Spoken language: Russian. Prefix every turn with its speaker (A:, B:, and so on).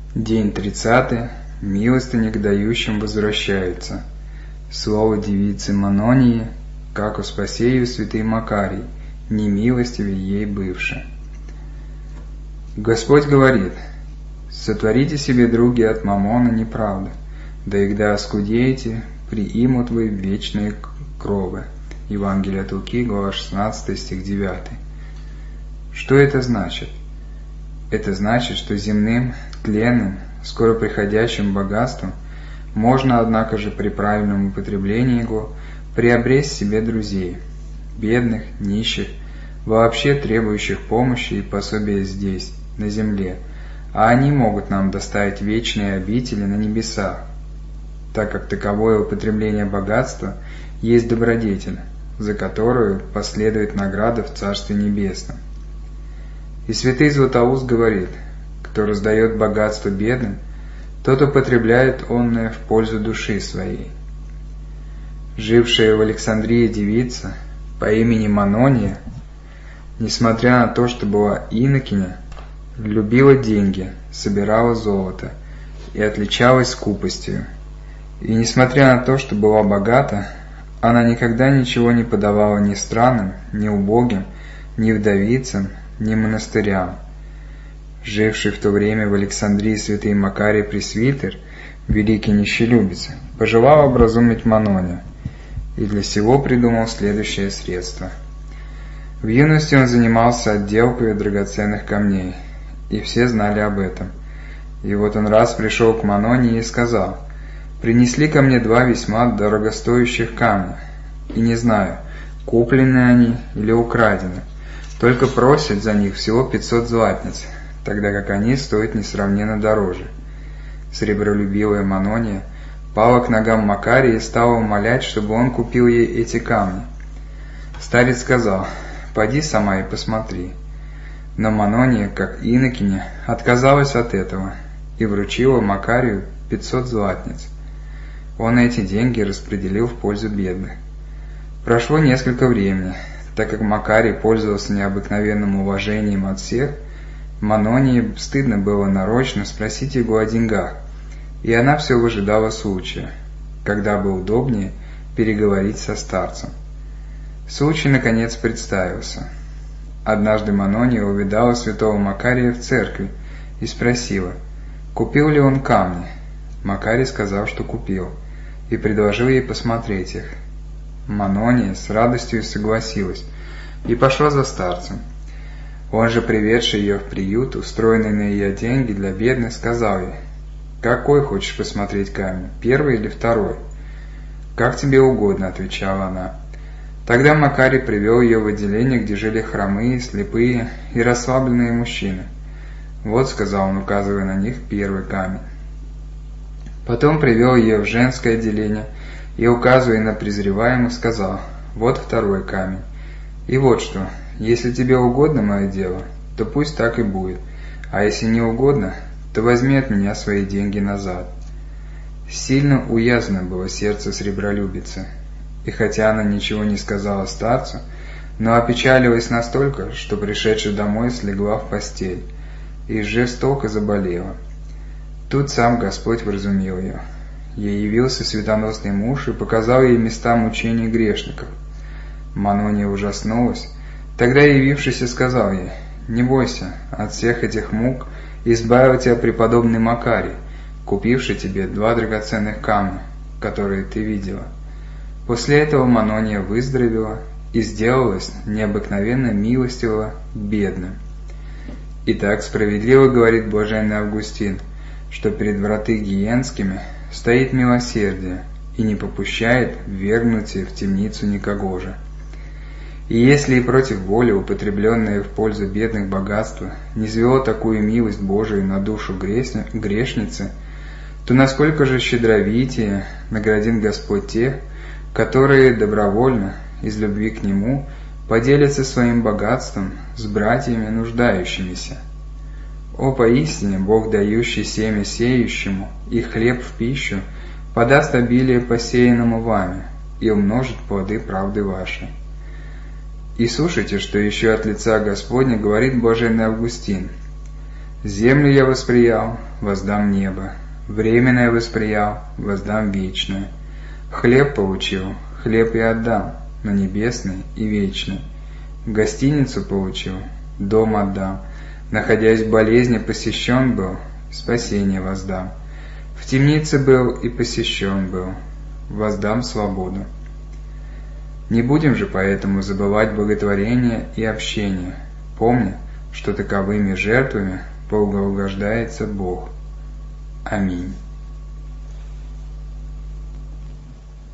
A: День 30. Милостыни к дающим возвращаются. Слово девицы Манонии, как у спасею святый Макарий, не милостивей ей бывши. Господь говорит: сотворите себе други от мамона неправды, да игда оскудеете, приимут вы вечные кровы. Евангелие от Луки, глава 16, стих 9. Что это значит? Это значит, что земным, тленным, скоро приходящим богатством можно, однако же, при правильном употреблении его приобрести себе друзей, бедных, нищих, вообще требующих помощи и пособия здесь, на земле, а они могут нам доставить вечные обители на небесах, так как таковое употребление богатства есть добродетель, за которую последует награда в Царстве Небесном. И святый Златоуст говорит: кто раздает богатство бедным, тот употребляет онное в пользу души своей. Жившая в Александрии девица по имени Манония, несмотря на то, что была инокиня, любила деньги, собирала золото и отличалась скупостью. И несмотря на то, что была богата, она никогда ничего не подавала ни странным, ни убогим, ни вдовицам, ни монастырям. Живший в то время в Александрии святый Макарий Пресвитер, великий нищелюбец, пожелал образумить Манонию, и для сего придумал следующее средство. В юности он занимался отделкой драгоценных камней, и все знали об этом. И вот он раз пришел к Манонии и сказал: «Принесли ко мне два весьма дорогостоящих камня, и не знаю, куплены они или украдены, только просят за них всего 500 златниц, тогда как они стоят несравненно дороже». Сребролюбивая Манония пала к ногам Макария и стала умолять, чтобы он купил ей эти камни. Старец сказал: «Поди сама и посмотри». Но Манония, как инокиня, отказалась от этого и вручила Макарию 500 златниц. Он эти деньги распределил в пользу бедных. Прошло несколько времени. Так как Макарий пользовался необыкновенным уважением от всех, Манонии стыдно было нарочно спросить его о деньгах, и она все выжидала случая, когда бы удобнее переговорить со старцем. Случай, наконец, представился. Однажды Манония увидала святого Макария в церкви и спросила, купил ли он камни. Макарий сказал, что купил, и предложил ей посмотреть их. Манония с радостью согласилась и пошла за старцем. Он же, приведший ее в приют, устроенный на ее деньги для бедных, сказал ей: «Какой хочешь посмотреть камень, первый или второй?» «Как тебе угодно», — отвечала она. Тогда Макарий привел ее в отделение, где жили хромые, слепые и расслабленные мужчины. «Вот», — сказал он, указывая на них, — «первый камень». Потом привел ее в женское отделение и, указывая на презреваемых, сказал: «Вот второй камень. И вот что, если тебе угодно мое дело, то пусть так и будет, а если не угодно, то возьми от меня свои деньги назад». Сильно уязвлено было сердце сребролюбицы, и хотя она ничего не сказала старцу, но опечалилась настолько, что, пришедши домой, слегла в постель и жестоко заболела. Тут сам Господь вразумил ее. Ей явился светоносный муж и показал ей места мучений грешников. Манония ужаснулась. Тогда явившийся сказал ей: «Не бойся, от всех этих мук избавил тебя преподобный Макарий, купивший тебе два драгоценных камня, которые ты видела». После этого Манония выздоровела и сделалась необыкновенно милостива к бедным. Итак, справедливо говорит блаженный Августин, что перед враты гиенскими стоит милосердие и не попущает ввергнуть в темницу никого же. И если и против воли употребленное в пользу бедных богатство низвело такую милость Божию на душу грешницы, то насколько же щедровитее наградит Господь тех, которые добровольно, из любви к Нему, поделятся своим богатством с братьями нуждающимися. О, поистине, Бог, дающий семя сеющему и хлеб в пищу, подаст обилие посеянному вами и умножит плоды правды вашей. И слушайте, что еще от лица Господня говорит блаженный Августин. Землю я восприял, воздам небо. Временное восприял, воздам вечное. Хлеб получил, хлеб я отдам, но небесный и вечный. Гостиницу получил, дом отдам. Находясь в болезни, посещен был, спасение воздам. В темнице был и посещен был, воздам свободу. Не будем же поэтому забывать благотворение и общение, помня, что таковыми жертвами благоугождается Бог. Аминь.